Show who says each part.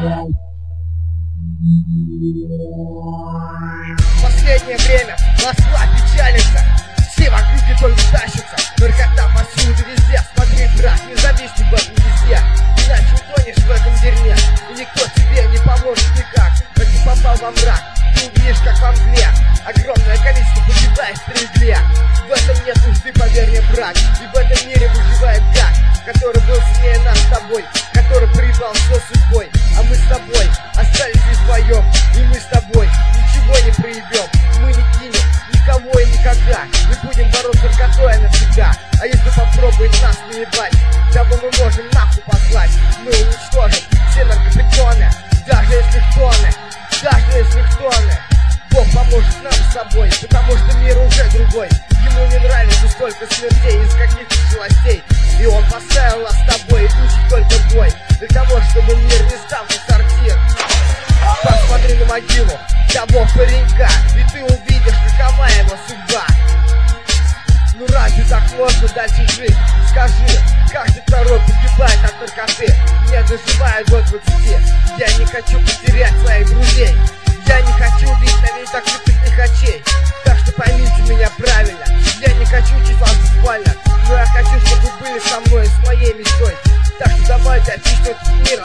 Speaker 1: Последнее время Москва печалится, все в округе только тащатся. Наркота повсюду везде, смотри, брат, не зависни в этом везде, иначе утонешь в этом дерьме, и никто тебе не поможет никак. Как ты попал во мрак, ты увидишь, как во мгле огромное количество погибает в стрельбе. В этом нет нужды, поверь мне, брат, и в этом мире выживает гад, который был сильнее нас с тобой, который проебал все судьбой. А мы с тобой остались здесь вдвоем, и мы с тобой ничего не проебем. Мы не кинем никого и никогда, мы будем бороться с наркотой навсегда. А если попробует нас наебать, тогда мы можем нахуй послать. Мы уничтожим все наркопритоны, даже если хтоны. Бог поможет нам с собой, потому что мир уже другой. Ему не нравится столько смертей из каких-то сластей, и он поставил нас с тобой учить только бой, для того, чтобы мир не стал как сортир. Посмотри на могилу того паренька, и ты увидишь, какова его судьба. Ну разве так можно дальше жить? Скажи, каждый второй погибает от наркоты, не доживает до 20. Я не хочу потерять своих друзей, я не хочу видеть на весь закрытых лихачей. Так что поймите меня правильно, я не хочу учить вас буквально, но я хочу, чтобы вы были со мной, с моей мечтой. Так что давайте очистим этот мир